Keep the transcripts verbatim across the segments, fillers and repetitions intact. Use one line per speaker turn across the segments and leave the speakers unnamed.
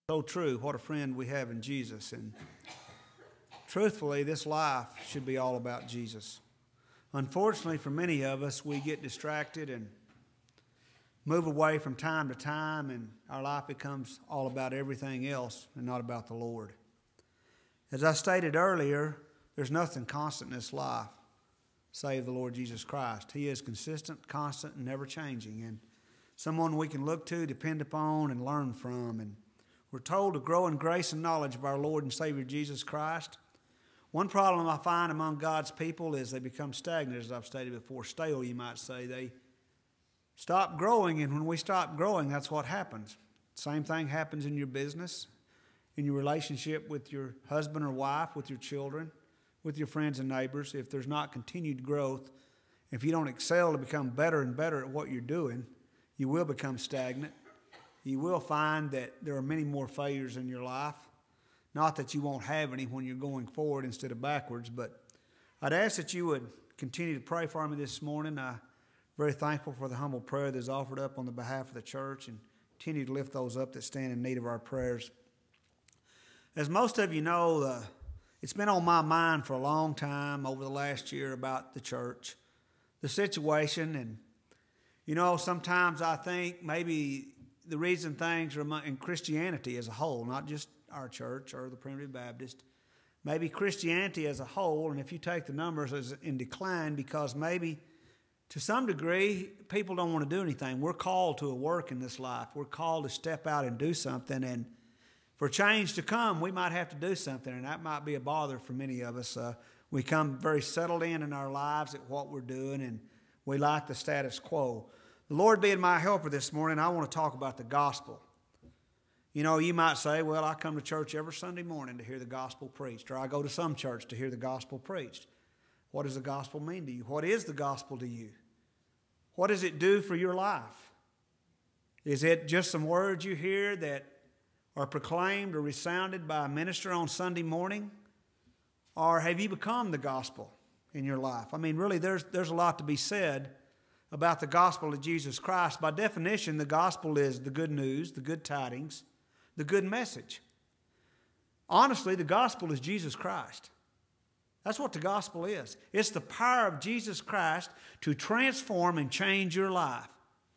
So true. What a friend we have in Jesus. And truthfully, this life should be all about Jesus. Unfortunately, for many of us, we get distracted and move away from time to time, and our life becomes all about everything else and not about the Lord. As I stated earlier, there's nothing constant in this life save the Lord Jesus Christ. He is consistent, constant, and never changing, and someone we can look to, depend upon, and learn from. And we're told to grow in grace and knowledge of our Lord and Savior Jesus Christ. One problem I find among God's people is they become stagnant, as I've stated before, stale, you might say. They stop growing, and when we stop growing, that's what happens. Same thing happens in your business, in your relationship with your husband or wife, with your children, with your friends and neighbors. If there's not continued growth, if you don't excel to become better and better at what you're doing, you will become stagnant. You will find that there are many more failures in your life. Not that you won't have any when you're going forward instead of backwards, but I'd ask that you would continue to pray for me this morning. I'm very thankful for the humble prayer that's offered up on the behalf of the church, and continue to lift those up that stand in need of our prayers. As most of you know, uh, it's been on my mind for a long time over the last year about the church, the situation, and you know, sometimes I think maybe the reason things are in Christianity as a whole, not just our church or the Primitive Baptist, maybe Christianity as a whole, and if you take the numbers, is in decline because maybe to some degree people don't want to do anything. We're called to a work in this life. We're called to step out and do something, and for change to come, we might have to do something, and that might be a bother for many of us. Uh, we come very settled in in our lives at what we're doing, and we like the status quo. The Lord being my helper this morning, I want to talk about the gospel. You know, you might say, well, I come to church every Sunday morning to hear the gospel preached, or I go to some church to hear the gospel preached. What does the gospel mean to you? What is the gospel to you? What does it do for your life? Is it just some words you hear that are proclaimed or resounded by a minister on Sunday morning? Or have you become the gospel in your life? I mean, really, there's, there's a lot to be said about the gospel of Jesus Christ. By definition, the gospel is the good news, the good tidings, the good message. Honestly, the gospel is Jesus Christ. That's what the gospel is. It's the power of Jesus Christ to transform and change your life.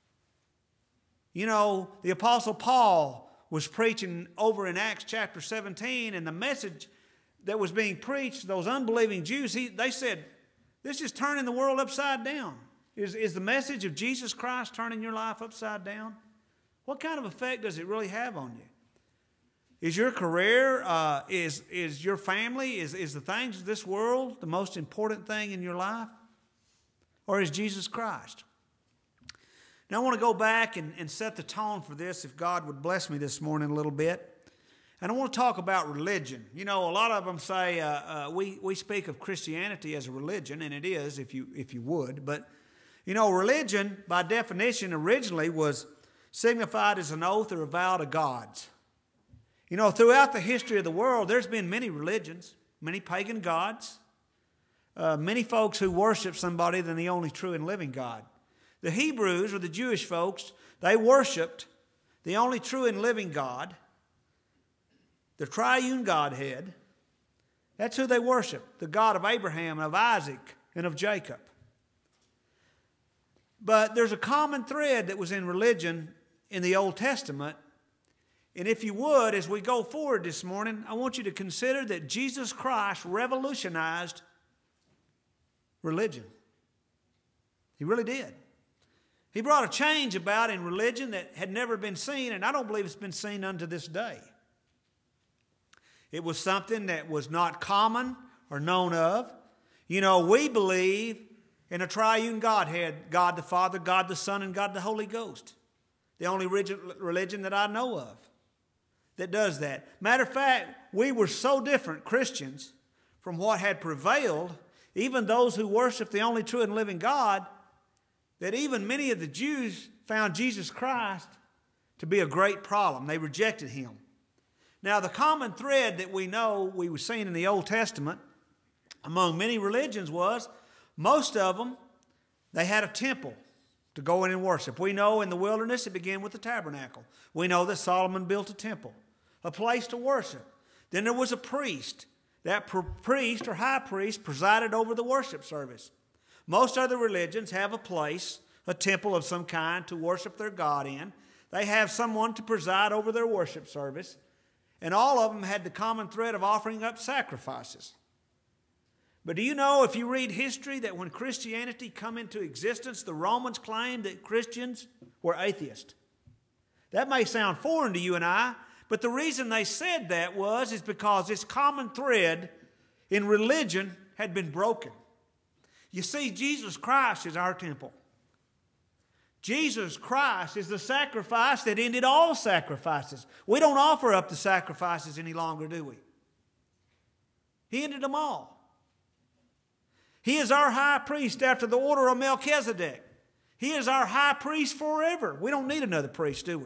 You know, the Apostle Paul was preaching over in Acts chapter seventeen, and the message that was being preached to those unbelieving Jews, he, they said, this is turning the world upside down. Is, is the message of Jesus Christ turning your life upside down? What kind of effect does it really have on you? Is your career, uh, is, is your family, is, is the things of this world the most important thing in your life? Or is Jesus Christ? Now I want to go back and, and set the tone for this, if God would bless me this morning a little bit. And I want to talk about religion. You know, a lot of them say uh, uh, we, we speak of Christianity as a religion, and it is, if you, if you would, but you know, religion, by definition, originally was signified as an oath or a vow to gods. You know, throughout the history of the world, there's been many religions, many pagan gods, uh, many folks who worship somebody than the only true and living God. The Hebrews, or the Jewish folks, they worshiped the only true and living God, the triune Godhead. That's who they worshiped, the God of Abraham, and of Isaac, and of Jacob. But there's a common thread that was in religion in the Old Testament. And if you would, as we go forward this morning, I want you to consider that Jesus Christ revolutionized religion. He really did. He brought a change about in religion that had never been seen, and I don't believe it's been seen unto this day. It was something that was not common or known of. You know, we believe in a triune Godhead, God the Father, God the Son, and God the Holy Ghost. The only religion that I know of that does that. Matter of fact, we were so different, Christians, from what had prevailed, even those who worship the only true and living God, that even many of the Jews found Jesus Christ to be a great problem. They rejected him. Now, the common thread that we know we were seeing in the Old Testament among many religions was most of them, they had a temple to go in and worship. We know in the wilderness it began with the tabernacle. We know that Solomon built a temple. a place to worship. Then there was a priest. That priest or high priest presided over the worship service. Most other religions have a place, a temple of some kind to worship their God in. They have someone to preside over their worship service. And all of them had the common thread of offering up sacrifices. But do you know, if you read history, that when Christianity come into existence, the Romans claimed that Christians were atheists. That may sound foreign to you and I, but the reason they said that was is because this common thread in religion had been broken. You see, Jesus Christ is our temple. Jesus Christ is the sacrifice that ended all sacrifices. We don't offer up the sacrifices any longer, do we? He ended them all. He is our high priest after the order of Melchizedek. He is our high priest forever. We don't need another priest, do we?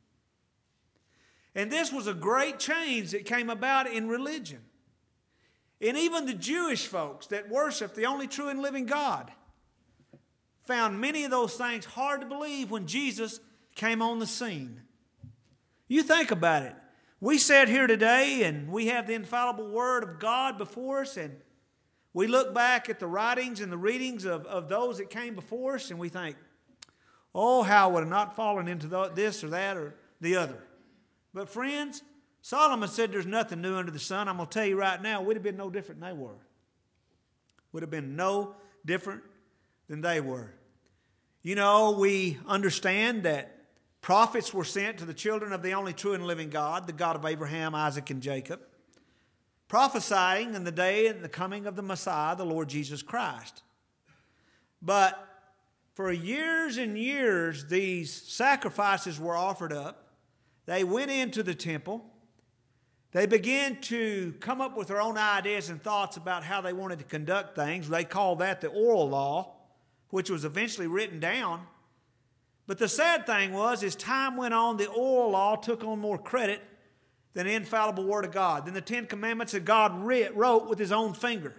And this was a great change that came about in religion. And even the Jewish folks that worship the only true and living God found many of those things hard to believe when Jesus came on the scene. You think about it. We sat here today and we have the infallible Word of God before us, and we look back at the writings and the readings of, of those that came before us, and we think, oh, how would I not fallen into this or that or the other. But friends, Solomon said there's nothing new under the sun. I'm going to tell you right now, we'd have been no different than they were. Would have been no different than they were. You know, we understand that prophets were sent to the children of the only true and living God, the God of Abraham, Isaac, and Jacob, prophesying in the day and the coming of the Messiah, the Lord Jesus Christ. But for years and years, these sacrifices were offered up. They went into the temple. They began to come up with their own ideas and thoughts about how they wanted to conduct things. They called that the oral law, which was eventually written down. But the sad thing was, as time went on, the oral law took on more credit than the infallible Word of God, than the Ten Commandments that God wrote with His own finger.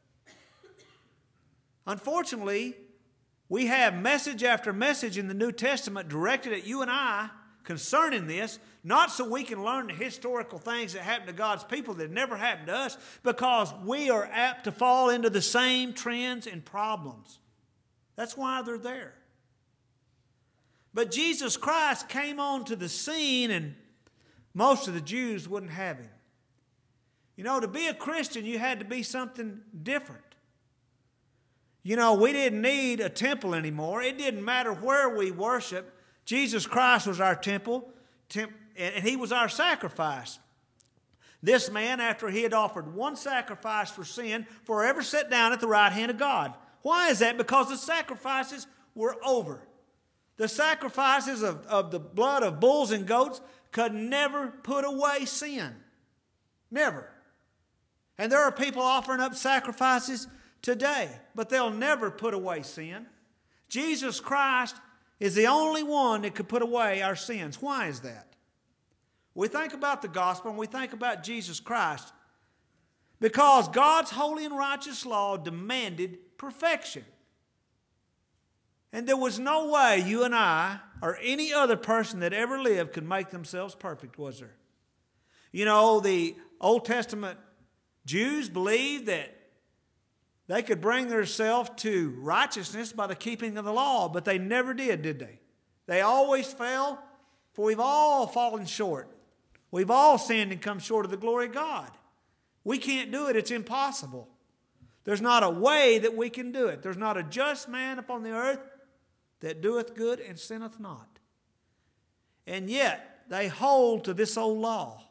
Unfortunately, we have message after message in the New Testament directed at you and I concerning this, not so we can learn the historical things that happened to God's people that never happened to us, because we are apt to fall into the same trends and problems. That's why they're there. But Jesus Christ came onto the scene, and most of the Jews wouldn't have Him. You know, to be a Christian, you had to be something different. You know, we didn't need a temple anymore. It didn't matter where we worshiped. Jesus Christ was our temple, and He was our sacrifice. This man, after he had offered one sacrifice for sin, forever sat down at the right hand of God. Why is that? Because the sacrifices were over. The sacrifices of, of the blood of bulls and goats could never put away sin. Never. And there are people offering up sacrifices today, but they'll never put away sin. Jesus Christ is the only one that could put away our sins. Why is that? We think about the gospel and we think about Jesus Christ because God's holy and righteous law demanded perfection. And there was no way you and I or any other person that ever lived could make themselves perfect, was there? You know, the Old Testament Jews believed that they could bring themselves to righteousness by the keeping of the law, but they never did, did they? They always fell, for we've all fallen short. We've all sinned and come short of the glory of God. We can't do it. It's impossible. There's not a way that we can do it. There's not a just man upon the earth that doeth good and sinneth not. And yet, they hold to this old law.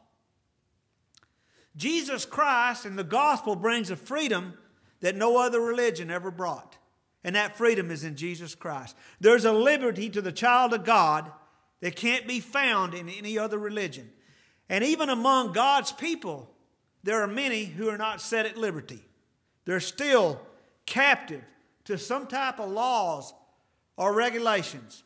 Jesus Christ and the gospel brings a freedom that no other religion ever brought. And that freedom is in Jesus Christ. There's a liberty to the child of God that can't be found in any other religion. And even among God's people, there are many who are not set at liberty. They're still captive to some type of laws or regulations.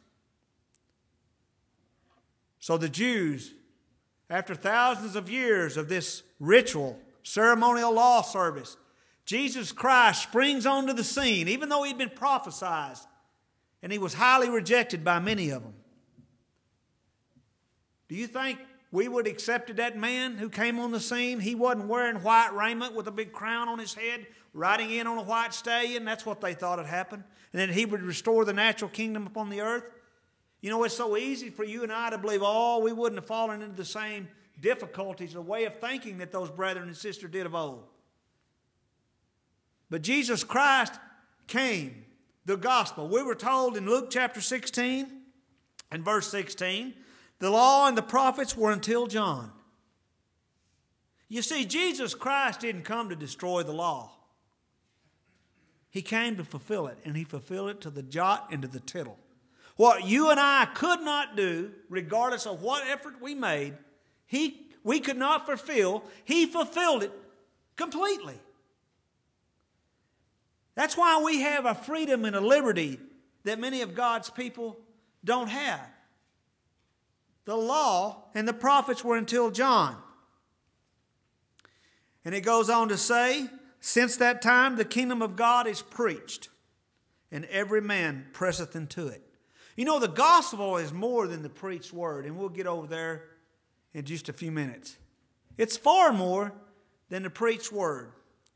So the Jews, after thousands of years of this ritual, ceremonial law service, Jesus Christ springs onto the scene, even though he'd been prophesied, and he was highly rejected by many of them. Do you think we would have accepted that man who came on the scene? He wasn't wearing white raiment with a big crown on his head, riding in on a white stallion. That's what they thought had happened. And then he would restore the natural kingdom upon the earth. You know, it's so easy for you and I to believe, oh, we wouldn't have fallen into the same difficulties, a way of thinking that those brethren and sisters did of old. But Jesus Christ came, the gospel. We were told in Luke chapter sixteen and verse sixteen, the law and the prophets were until John. You see, Jesus Christ didn't come to destroy the law. He came to fulfill it, and he fulfilled it to the jot and to the tittle. What you and I could not do, regardless of what effort we made, he, we could not fulfill. He fulfilled it completely. That's why we have a freedom and a liberty that many of God's people don't have. The law and the prophets were until John. And it goes on to say, since that time the kingdom of God is preached, and every man presseth into it. You know, the gospel is more than the preached word, and we'll get over there in just a few minutes. It's far more than the preached word.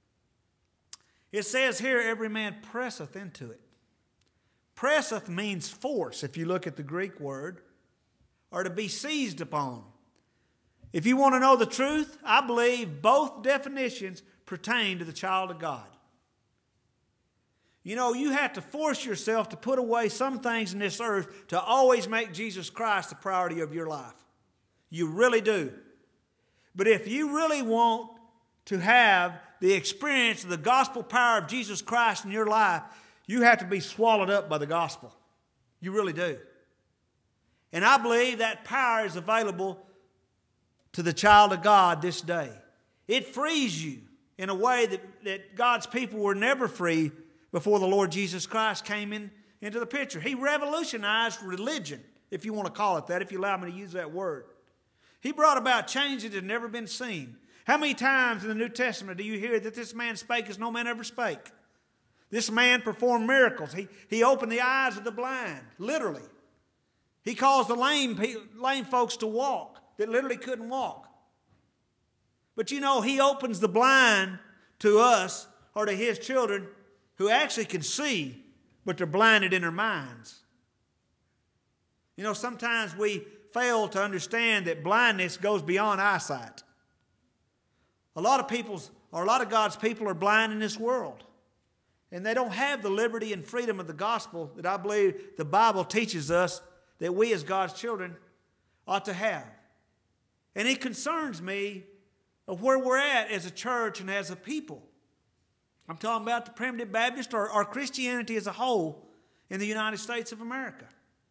It says here, every man presseth into it. Presseth means force, if you look at the Greek word, or to be seized upon. If you want to know the truth, I believe both definitions pertain to the child of God. You know, you have to force yourself to put away some things in this earth to always make Jesus Christ the priority of your life. You really do. But if you really want to have the experience of the gospel power of Jesus Christ in your life, you have to be swallowed up by the gospel. You really do. And I believe that power is available to the child of God this day. It frees you in a way that, that God's people were never free before the Lord Jesus Christ came in, into the picture. He revolutionized religion, if you want to call it that, if you allow me to use that word. He brought about changes that had never been seen. How many times in the New Testament do you hear that this man spake as no man ever spake? This man performed miracles. He, he opened the eyes of the blind, literally. He caused the lame, lame folks to walk that literally couldn't walk. But you know, he opens the blind to us or to his children who actually can see, but they're blinded in their minds. You know, sometimes we fail to understand that blindness goes beyond eyesight. A lot of people's, or a lot of God's people are blind in this world. And they don't have the liberty and freedom of the gospel that I believe the Bible teaches us that we as God's children ought to have. And it concerns me of where we're at as a church and as a people. I'm talking about the Primitive Baptist or, or Christianity as a whole in the United States of America.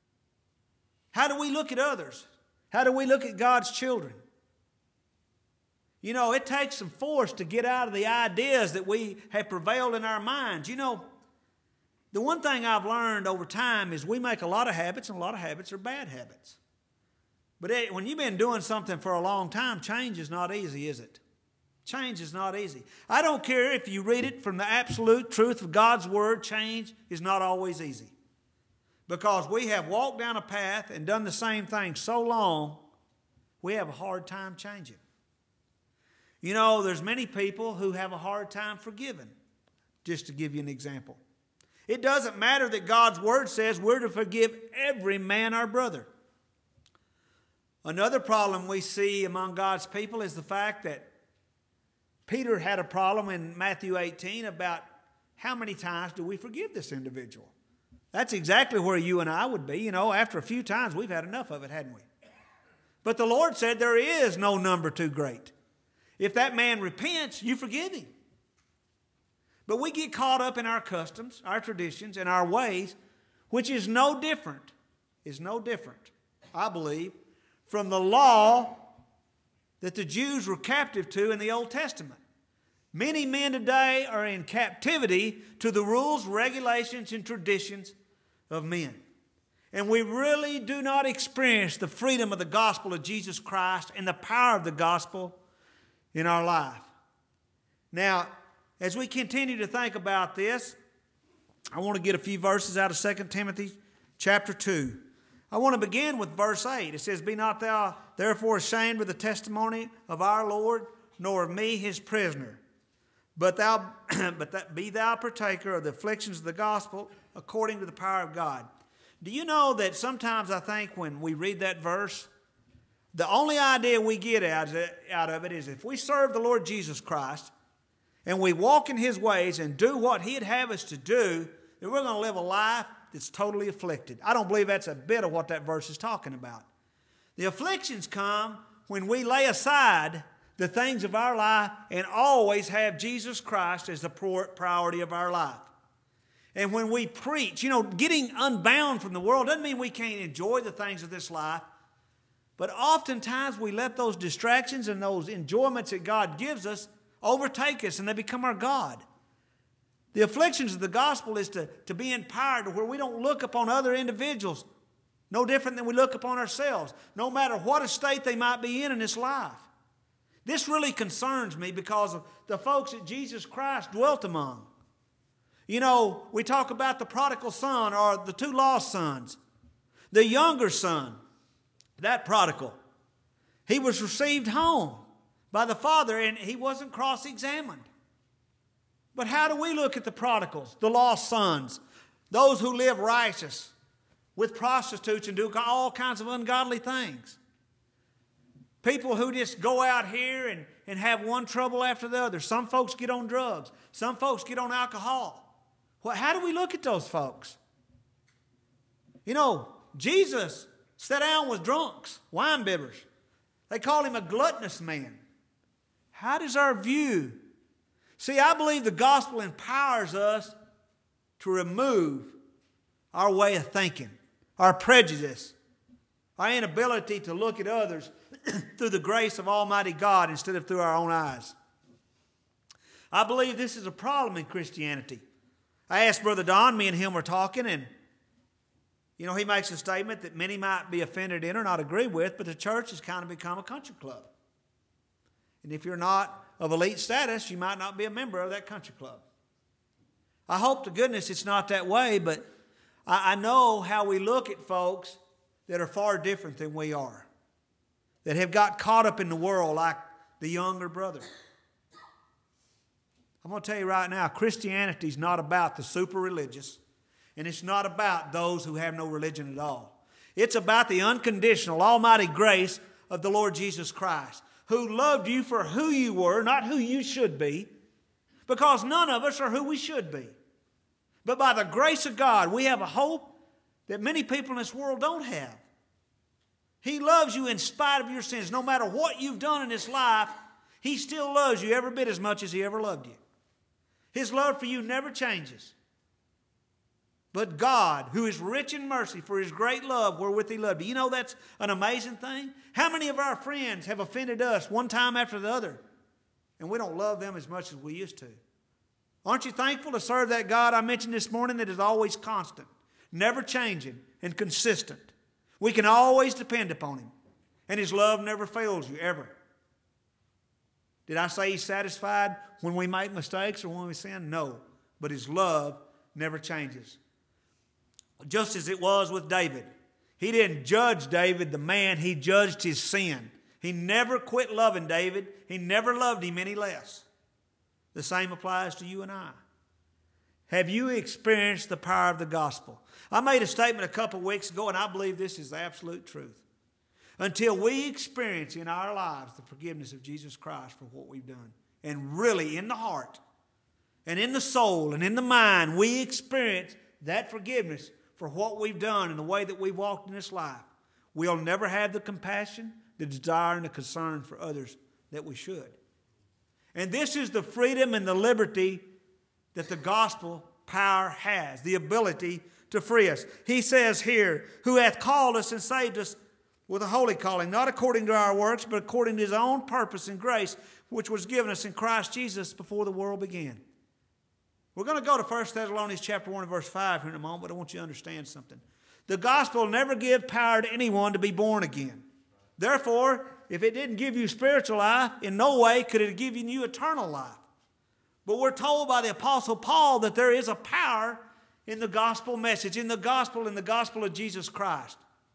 How do we look at others? How do we look at God's children? You know, it takes some force to get out of the ideas that we have prevailed in our minds. You know, the one thing I've learned over time is we make a lot of habits, and a lot of habits are bad habits. But it, when you've been doing something for a long time, change is not easy, is it? Change is not easy. I don't care if you read it from the absolute truth of God's Word, change is not always easy. Because we have walked down a path and done the same thing so long, we have a hard time changing. You know, there's many people who have a hard time forgiving, just to give you an example. It doesn't matter that God's Word says we're to forgive every man our brother. Another problem we see among God's people is the fact that Peter had a problem in Matthew eighteen about how many times do we forgive this individual. That's exactly where you and I would be. You know, after a few times, we've had enough of it, hadn't we? But the Lord said there is no number too great. If that man repents, you forgive him. But we get caught up in our customs, our traditions, and our ways, which is no different, is no different, I believe, from the law that the Jews were captive to in the Old Testament. Many men today are in captivity to the rules, regulations, and traditions of men. And we really do not experience the freedom of the gospel of Jesus Christ and the power of the gospel in our life. Now, as we continue to think about this, I want to get a few verses out of Second Timothy chapter two. I want to begin with verse eight. It says, "Be not thou therefore ashamed of the testimony of our Lord, nor of me his prisoner. But thou, but that be thou partaker of the afflictions of the gospel according to the power of God." Do you know that sometimes I think when we read that verse, the only idea we get out of it is if we serve the Lord Jesus Christ and we walk in his ways and do what he'd have us to do, that we're going to live a life that's totally afflicted. I don't believe that's a bit of what that verse is talking about. The afflictions come when we lay aside the things of our life and always have Jesus Christ as the priority of our life. And when we preach, you know, getting unbound from the world doesn't mean we can't enjoy the things of this life. But oftentimes we let those distractions and those enjoyments that God gives us overtake us and they become our God. The afflictions of the gospel is to, to be empowered to where we don't look upon other individuals no different than we look upon ourselves, no matter what estate they might be in in this life. This really concerns me because of the folks that Jesus Christ dwelt among. You know, we talk about the prodigal son or the two lost sons. The younger son, that prodigal, he was received home by the father and he wasn't cross-examined. But how do we look at the prodigals, the lost sons, those who live righteous with prostitutes and do all kinds of ungodly things? People who just go out here and, and have one trouble after the other. Some folks get on drugs. Some folks get on alcohol. Well, how do we look at those folks? You know, Jesus sat down with drunks, wine bibbers. They called him a gluttonous man. How does our view? See, I believe the gospel empowers us to remove our way of thinking, our prejudice, our inability to look at others through the grace of Almighty God instead of through our own eyes. I believe this is a problem in Christianity. I asked Brother Don, me and him were talking, and you know, he makes a statement that many might be offended in or not agree with, but the church has kind of become a country club. And if you're not of elite status, you might not be a member of that country club. I hope to goodness it's not that way, but I, I know how we look at folks that are far different than we are, that have got caught up in the world like the younger brother. I'm going to tell you right now, Christianity is not about the super religious, and it's not about those who have no religion at all. It's about the unconditional, almighty grace of the Lord Jesus Christ, who loved you for who you were, not who you should be, because none of us are who we should be. But by the grace of God, we have a hope that many people in this world don't have. He loves you in spite of your sins. No matter what you've done in this life, He still loves you every bit as much as He ever loved you. His love for you never changes. But God, who is rich in mercy for His great love wherewith He loved you. You know that's an amazing thing? How many of our friends have offended us one time after the other, and we don't love them as much as we used to? Aren't you thankful to serve that God I mentioned this morning that is always constant, never changing, and consistent? We can always depend upon Him, and His love never fails you, ever. Did I say He's satisfied when we make mistakes or when we sin? No, but His love never changes. Just as it was with David. He didn't judge David, the man. He judged his sin. He never quit loving David. He never loved him any less. The same applies to you and I. Have you experienced the power of the gospel? I made a statement a couple weeks ago, and I believe this is the absolute truth. Until we experience in our lives the forgiveness of Jesus Christ for what we've done, and really in the heart, and in the soul, and in the mind, we experience that forgiveness for what we've done and the way that we've walked in this life, we'll never have the compassion, the desire, and the concern for others that we should. And this is the freedom and the liberty that the gospel power has, the ability to free us. He says here, who hath called us and saved us with a holy calling, not according to our works, but according to His own purpose and grace, which was given us in Christ Jesus before the world began. We're going to go to First Thessalonians chapter one and verse five here in a moment, but I want you to understand something. The gospel will never give power to anyone to be born again. Therefore, if it didn't give you spiritual life, in no way could it give you eternal life. But we're told by the Apostle Paul that there is a power in the gospel message, in the gospel, in the gospel of Jesus Christ.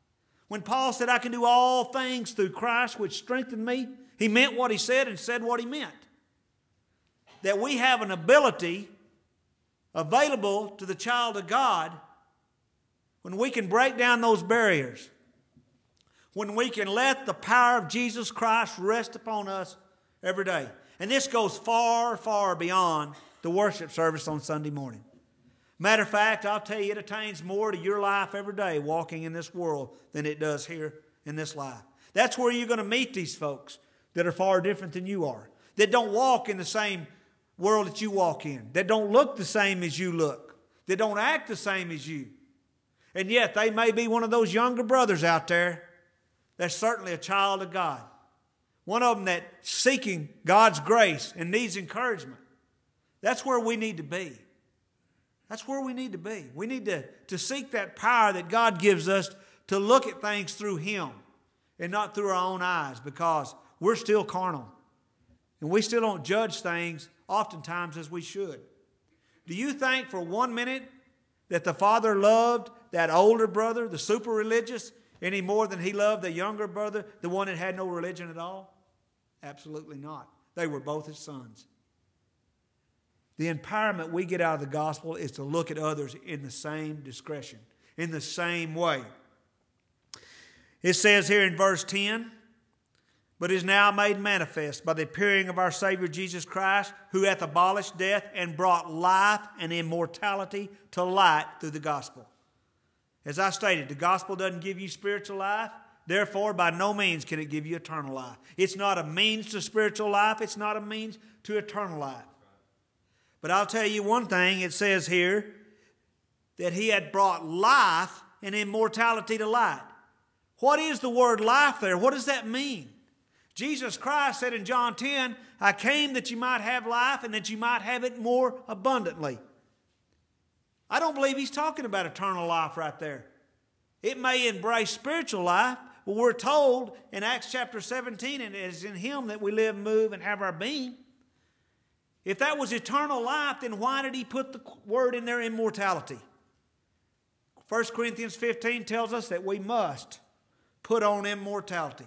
When Paul said, I can do all things through Christ which strengthen me, he meant what he said and said what he meant. That we have an ability available to the child of God when we can break down those barriers, when we can let the power of Jesus Christ rest upon us every day. And this goes far, far beyond the worship service on Sunday morning. Matter of fact, I'll tell you, it attains more to your life every day walking in this world than it does here in this life. That's where you're going to meet these folks that are far different than you are, that don't walk in the same world that you walk in, that don't look the same as you look, that don't act the same as you. And yet they may be one of those younger brothers out there that's certainly a child of God. One of them that's seeking God's grace and needs encouragement. That's where we need to be. That's where we need to be. We need to, to seek that power that God gives us to look at things through Him and not through our own eyes, because we're still carnal. And we still don't judge things oftentimes as we should. Do you think for one minute that the father loved that older brother, the super religious, any more than he loved the younger brother, the one that had no religion at all? Absolutely not. They were both his sons. The empowerment we get out of the gospel is to look at others in the same discretion, in the same way. It says here in verse ten, but is now made manifest by the appearing of our Savior Jesus Christ, who hath abolished death and brought life and immortality to light through the gospel. As I stated, the gospel doesn't give you spiritual life. Therefore, by no means can it give you eternal life. It's not a means to spiritual life. It's not a means to eternal life. But I'll tell you one thing. It says here that He had brought life and immortality to light. What is the word life there? What does that mean? Jesus Christ said in John ten, I came that you might have life and that you might have it more abundantly. I don't believe He's talking about eternal life right there. It may embrace spiritual life, but we're told in Acts chapter seventeen, and it is in Him that we live, move, and have our being. If that was eternal life, then why did He put the word in there, immortality? First Corinthians fifteen tells us that we must put on immortality.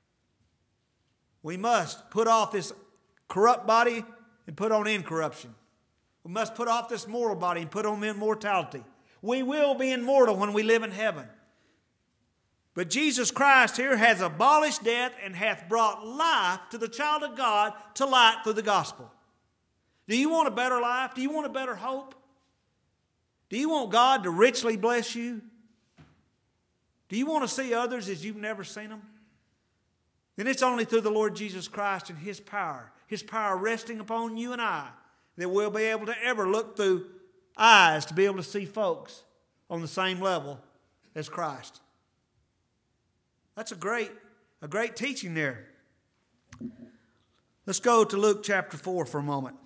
We must put off this corrupt body and put on incorruption. We must put off this mortal body and put on immortality. We will be immortal when we live in heaven. But Jesus Christ here has abolished death and hath brought life to the child of God to light through the gospel. Do you want a better life? Do you want a better hope? Do you want God to richly bless you? Do you want to see others as you've never seen them? Then it's only through the Lord Jesus Christ and His power, His power resting upon you and I, that we'll be able to ever look through eyes to be able to see folks on the same level as Christ. That's a great, a great teaching there. Let's go to Luke chapter four for a moment.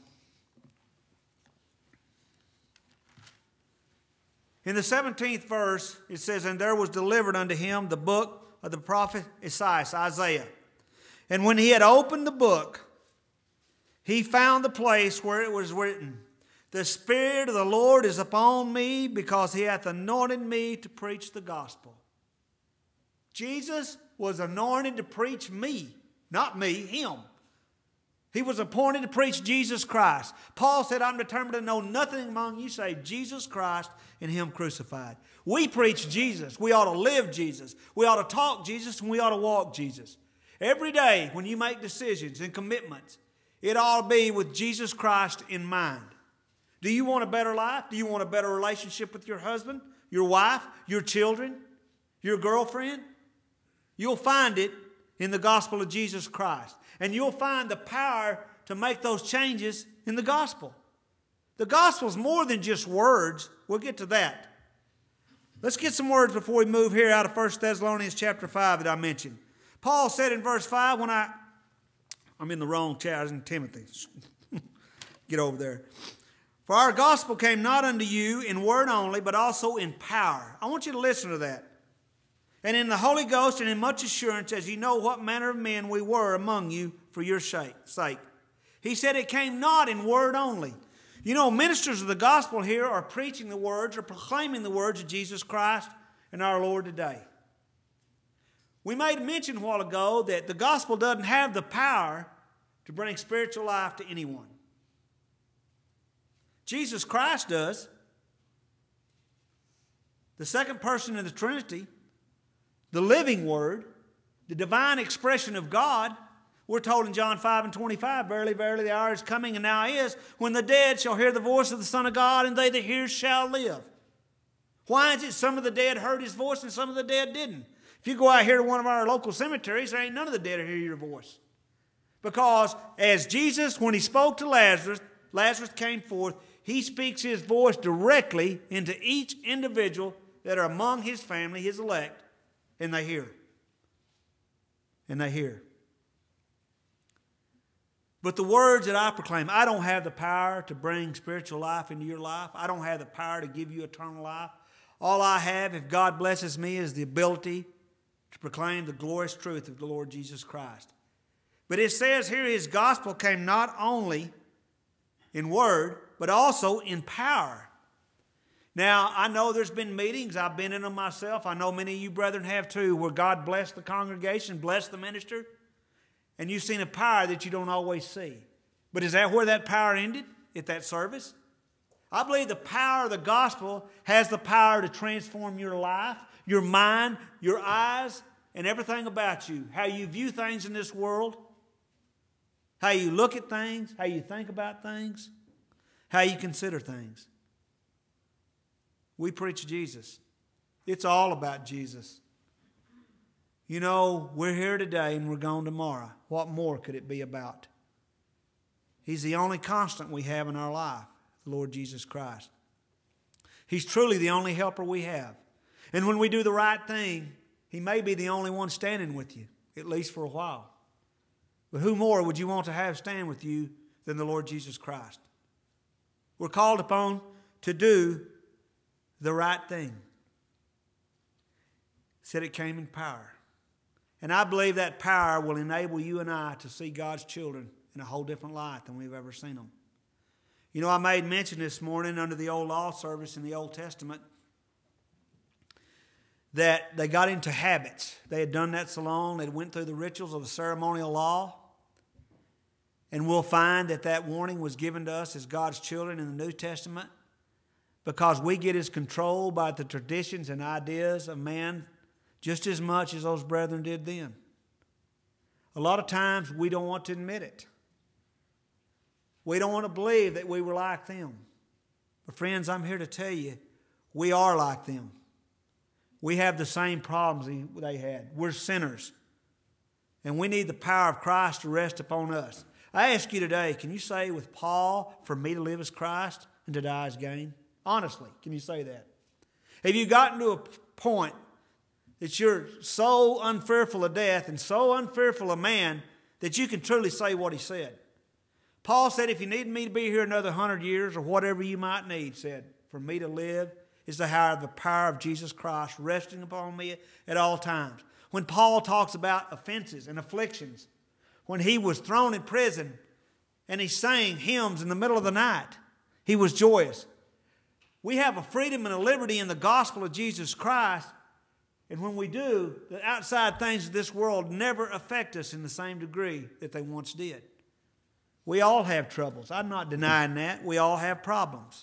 In the seventeenth verse, it says, and there was delivered unto him the book of the prophet Isaiah. And when he had opened the book, he found the place where it was written, the Spirit of the Lord is upon me, because He hath anointed me to preach the gospel. Jesus was anointed to preach me, not me, Him. He was appointed to preach Jesus Christ. Paul said, I'm determined to know nothing among you save Jesus Christ and Him crucified. We preach Jesus. We ought to live Jesus. We ought to talk Jesus, and we ought to walk Jesus. Every day when you make decisions and commitments, it ought to be with Jesus Christ in mind. Do you want a better life? Do you want a better relationship with your husband, your wife, your children, your girlfriend? You'll find it in the gospel of Jesus Christ. And you'll find the power to make those changes in the gospel. The gospel is more than just words. We'll get to that. Let's get some words before we move here out of First Thessalonians chapter five that I mentioned. Paul said in verse five, when I, I'm in the wrong chapter, I was in Timothy. Get over there. For our gospel came not unto you in word only, but also in power. I want you to listen to that. And in the Holy Ghost and in much assurance, as ye know what manner of men we were among you for your sake. He said it came not in word only. You know, ministers of the gospel here are preaching the words or proclaiming the words of Jesus Christ and our Lord today. We made mention a while ago that the gospel doesn't have the power to bring spiritual life to anyone. Jesus Christ does. The second person of the Trinity, the living Word, the divine expression of God. We're told in John five and twenty-five, verily, verily, the hour is coming, and now is, when the dead shall hear the voice of the Son of God, and they that hear shall live. Why is it some of the dead heard His voice and some of the dead didn't? If you go out here to one of our local cemeteries, there ain't none of the dead that hear your voice. Because as Jesus, when He spoke to Lazarus, Lazarus came forth, He speaks His voice directly into each individual that are among His family, His elect, and they hear. And they hear. But the words that I proclaim, I don't have the power to bring spiritual life into your life. I don't have the power to give you eternal life. All I have, if God blesses me, is the ability to proclaim the glorious truth of the Lord Jesus Christ. But it says here His gospel came not only in word, but also in power. Now, I know there's been meetings. I've been in them myself. I know many of you brethren have too, where God blessed the congregation, blessed the minister. And you've seen a power that you don't always see. But is that where that power ended? At that service? I believe the power of the gospel has the power to transform your life, your mind, your eyes, and everything about you. How you view things in this world. How you look at things. How you think about things. How you consider things. We preach Jesus. It's all about Jesus. You know, we're here today and we're gone tomorrow. What more could it be about? He's the only constant we have in our life, the Lord Jesus Christ. He's truly the only helper we have. And when we do the right thing, He may be the only one standing with you, at least for a while. But who more would you want to have stand with you than the Lord Jesus Christ? We're called upon to do the right thing. Said it came in power. And I believe that power will enable you and I to see God's children in a whole different light than we've ever seen them. You know, I made mention this morning under the old law service in the Old Testament that they got into habits. They had done that so long. They went through the rituals of the ceremonial law. And we'll find that that warning was given to us as God's children in the New Testament because we get as controlled by the traditions and ideas of man just as much as those brethren did then. A lot of times we don't want to admit it. We don't want to believe that we were like them. But friends, I'm here to tell you, we are like them. We have the same problems they had. We're sinners. And we need the power of Christ to rest upon us. I ask you today, can you say with Paul, for me to live as Christ and to die as gain? Honestly, can you say that? Have you gotten to a point that you're so unfearful of death and so unfearful of man that you can truly say what he said? Paul said, if you need me to be here another hundred years or whatever you might need, said, for me to live is to have the power of Jesus Christ resting upon me at all times. When Paul talks about offenses and afflictions, when he was thrown in prison and he sang hymns in the middle of the night, he was joyous. We have a freedom and a liberty in the gospel of Jesus Christ. And when we do, the outside things of this world never affect us in the same degree that they once did. We all have troubles. I'm not denying that. We all have problems.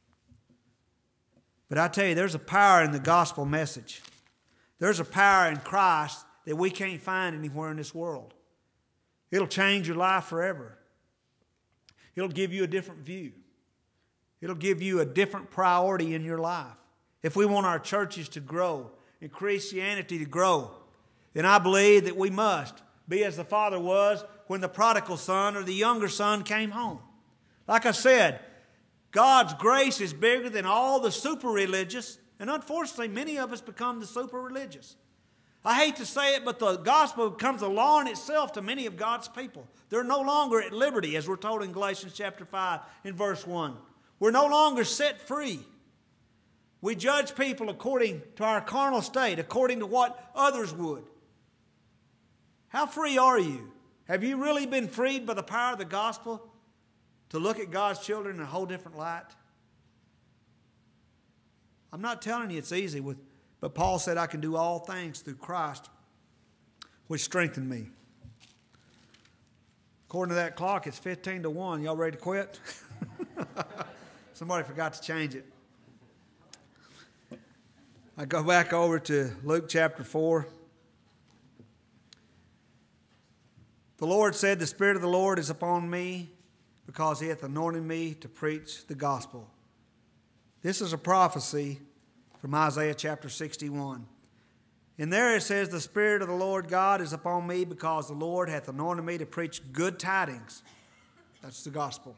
But I tell you, there's a power in the gospel message. There's a power in Christ that we can't find anywhere in this world. It'll change your life forever. It'll give you a different view. It'll give you a different priority in your life. If we want our churches to grow, and Christianity to grow, then I believe that we must be as the father was when the prodigal son or the younger son came home. Like I said, God's grace is bigger than all the super religious, and unfortunately many of us become the super religious. I hate to say it, but the gospel becomes a law in itself to many of God's people. They're no longer at liberty, as we're told in Galatians chapter five in verse one. We're no longer set free. We judge people according to our carnal state, according to what others would. How free are you? Have you really been freed by the power of the gospel to look at God's children in a whole different light? I'm not telling you it's easy, with, but Paul said, I can do all things through Christ which strengthened me. According to that clock, it's fifteen to one. Y'all ready to quit? Somebody forgot to change it. I go back over to Luke chapter four. The Lord said, "The Spirit of the Lord is upon me, because he hath anointed me to preach the gospel." This is a prophecy from Isaiah chapter sixty-one. And there it says, "The Spirit of the Lord God is upon me, because the Lord hath anointed me to preach good tidings." That's the gospel.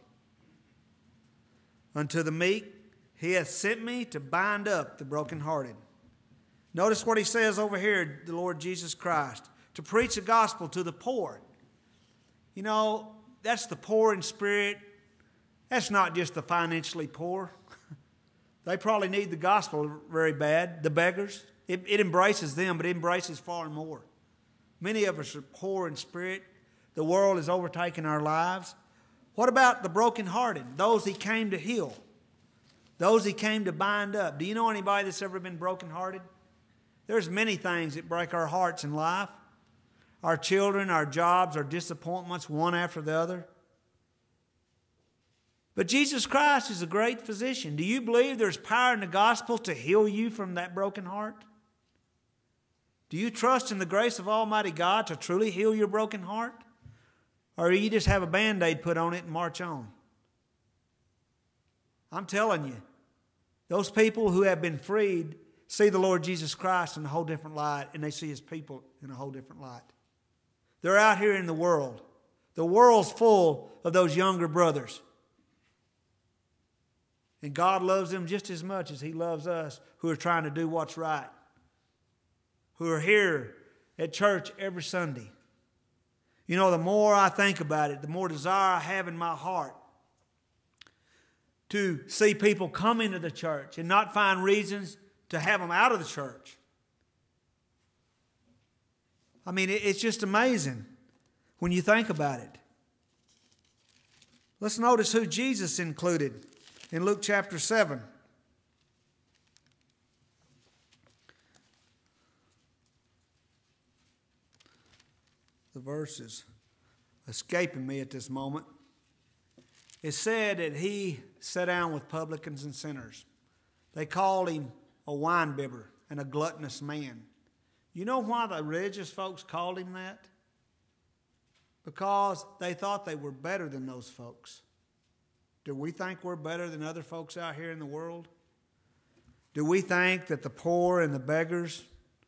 "Unto the meek, he hath sent me to bind up the brokenhearted." Notice what he says over here, the Lord Jesus Christ, to preach the gospel to the poor. You know, that's the poor in spirit. That's not just the financially poor. They probably need the gospel very bad. The beggars, it, it embraces them, but it embraces far more. Many of us are poor in spirit. The world has overtaken our lives. What about the brokenhearted? Those he came to heal. Those he came to bind up. Do you know anybody that's ever been brokenhearted? There's many things that break our hearts in life. Our children, our jobs, our disappointments, one after the other. But Jesus Christ is a great physician. Do you believe there's power in the gospel to heal you from that broken heart? Do you trust in the grace of Almighty God to truly heal your broken heart? Or do you just have a Band-Aid put on it and march on? I'm telling you, those people who have been freed see the Lord Jesus Christ in a whole different light, and they see his people in a whole different light. They're out here in the world. The world's full of those younger brothers. And God loves them just as much as he loves us who are trying to do what's right, who are here at church every Sunday. You know, the more I think about it, the more desire I have in my heart to see people come into the church and not find reasons to have them out of the church. I mean, it's just amazing when you think about it. Let's notice who Jesus included in Luke chapter seven. The verse is escaping me at this moment. It said that he sat down with publicans and sinners. They called him a winebibber and a gluttonous man. You know why the religious folks called him that? Because they thought they were better than those folks. Do we think we're better than other folks out here in the world? Do we think that the poor and the beggars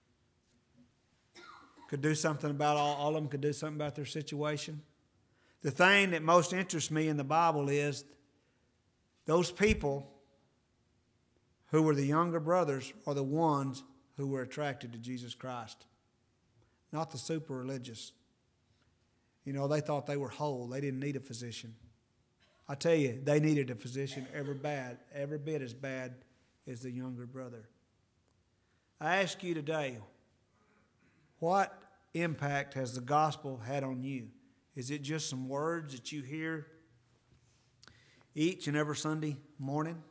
could do something about all, all of them could do something about their situation? The thing that most interests me in the Bible is those people who were the younger brothers are the ones who were attracted to Jesus Christ, not the super religious. You know, they thought they were whole. They didn't need a physician. I tell you, they needed a physician every bad, every bit as bad as the younger brother. I ask you today, what impact has the gospel had on you? Is it just some words that you hear each and every Sunday morning?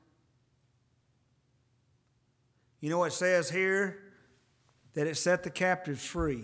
You know, it says here that it set the captives free.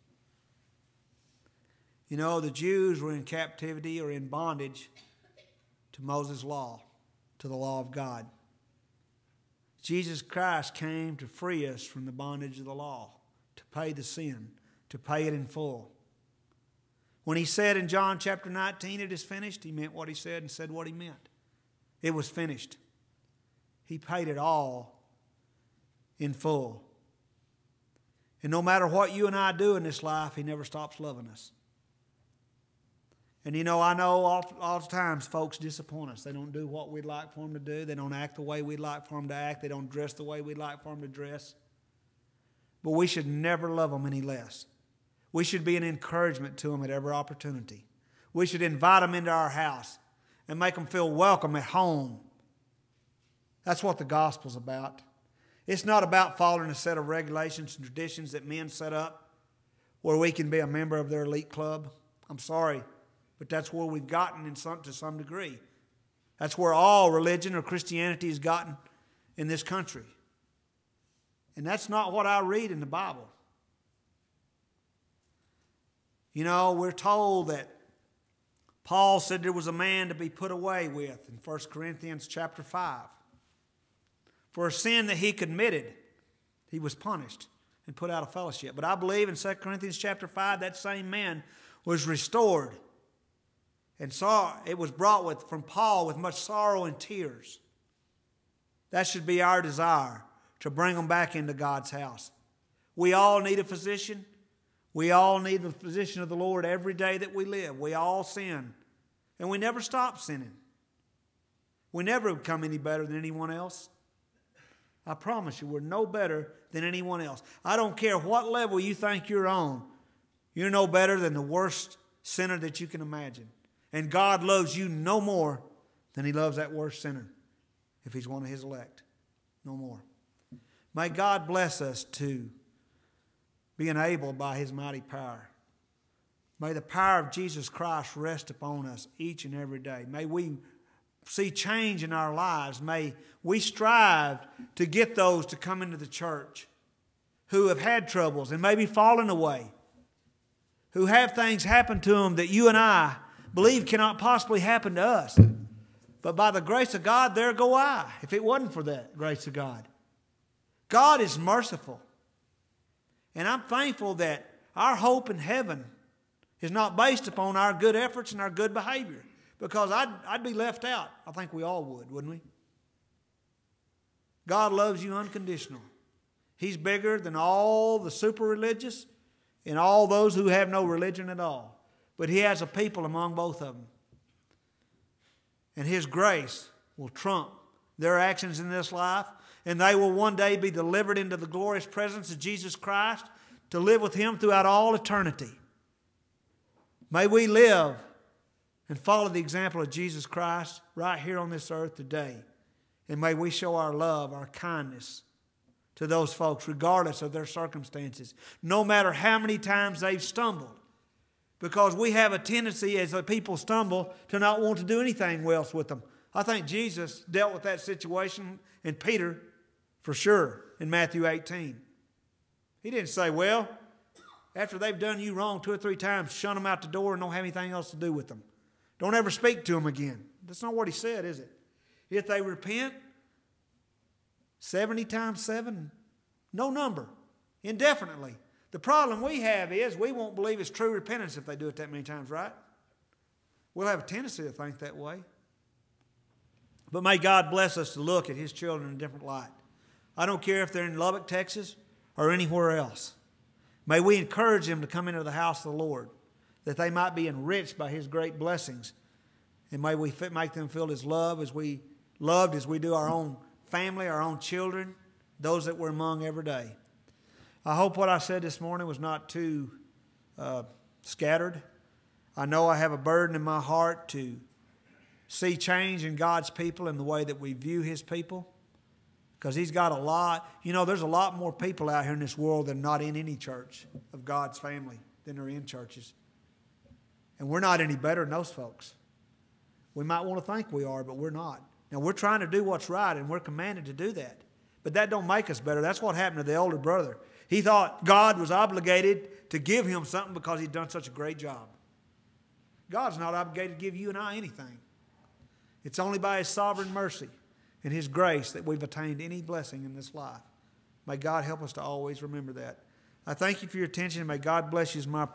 You know, the Jews were in captivity or in bondage to Moses' law, to the law of God. Jesus Christ came to free us from the bondage of the law, to pay the sin, to pay it in full. When he said in John chapter nineteen, "It is finished," he meant what he said and said what he meant. It was finished. He paid it all in full. And no matter what you and I do in this life, he never stops loving us. And you know, I know all, all the times folks disappoint us. They don't do what we'd like for them to do. They don't act the way we'd like for them to act. They don't dress the way we'd like for them to dress. But we should never love them any less. We should be an encouragement to them at every opportunity. We should invite them into our house and make them feel welcome at home. That's what the gospel's about. It's not about following a set of regulations and traditions that men set up where we can be a member of their elite club. I'm sorry, but that's where we've gotten in some, to some degree. That's where all religion or Christianity has gotten in this country. And that's not what I read in the Bible. You know, we're told that Paul said there was a man to be put away with in First Corinthians chapter five. For a sin that he committed, he was punished and put out of fellowship. But I believe in Second Corinthians chapter five, that same man was restored. And saw it was brought with from Paul with much sorrow and tears. That should be our desire, to bring them back into God's house. We all need a physician. We all need the physician of the Lord every day that we live. We all sin. And we never stop sinning. We never become any better than anyone else. I promise you, we're no better than anyone else. I don't care what level you think you're on. You're no better than the worst sinner that you can imagine. And God loves you no more than He loves that worst sinner, if He's one of His elect. No more. May God bless us to be enabled by His mighty power. May the power of Jesus Christ rest upon us each and every day. May we see change in our lives. May we strive to get those to come into the church who have had troubles and maybe fallen away, who have things happen to them that you and I believe cannot possibly happen to us. But by the grace of God, there go I, if it wasn't for that grace of God. God is merciful. And I'm thankful that our hope in heaven is not based upon our good efforts and our good behavior. Because I'd, I'd be left out. I think we all would, wouldn't we? God loves you unconditional. He's bigger than all the super religious and all those who have no religion at all. But He has a people among both of them. And His grace will trump their actions in this life. And they will one day be delivered into the glorious presence of Jesus Christ to live with Him throughout all eternity. May we live and follow the example of Jesus Christ right here on this earth today. And may we show our love, our kindness to those folks regardless of their circumstances. No matter how many times they've stumbled. Because we have a tendency as the people stumble to not want to do anything else with them. I think Jesus dealt with that situation and Peter for sure in Matthew eighteen. He didn't say, well, after they've done you wrong two or three times, shun them out the door and don't have anything else to do with them. Don't ever speak to them again. That's not what He said, is it? If they repent, seventy times seven, no number, indefinitely. The problem we have is we won't believe it's true repentance if they do it that many times, right? We'll have a tendency to think that way. But may God bless us to look at His children in a different light. I don't care if they're in Lubbock, Texas, or anywhere else. May we encourage them to come into the house of the Lord, that they might be enriched by His great blessings. And may we make them feel His love as we loved as we do our own family, our own children, those that we're among every day. I hope what I said this morning was not too uh, scattered. I know I have a burden in my heart to see change in God's people in the way that we view His people. Because He's got a lot. You know, there's a lot more people out here in this world that are not in any church of God's family than are in churches. And we're not any better than those folks. We might want to think we are, but we're not. Now, we're trying to do what's right, and we're commanded to do that. But that don't make us better. That's what happened to the older brother. He thought God was obligated to give him something because he'd done such a great job. God's not obligated to give you and I anything. It's only by His sovereign mercy and His grace that we've attained any blessing in this life. May God help us to always remember that. I thank you for your attention, and may God bless you as my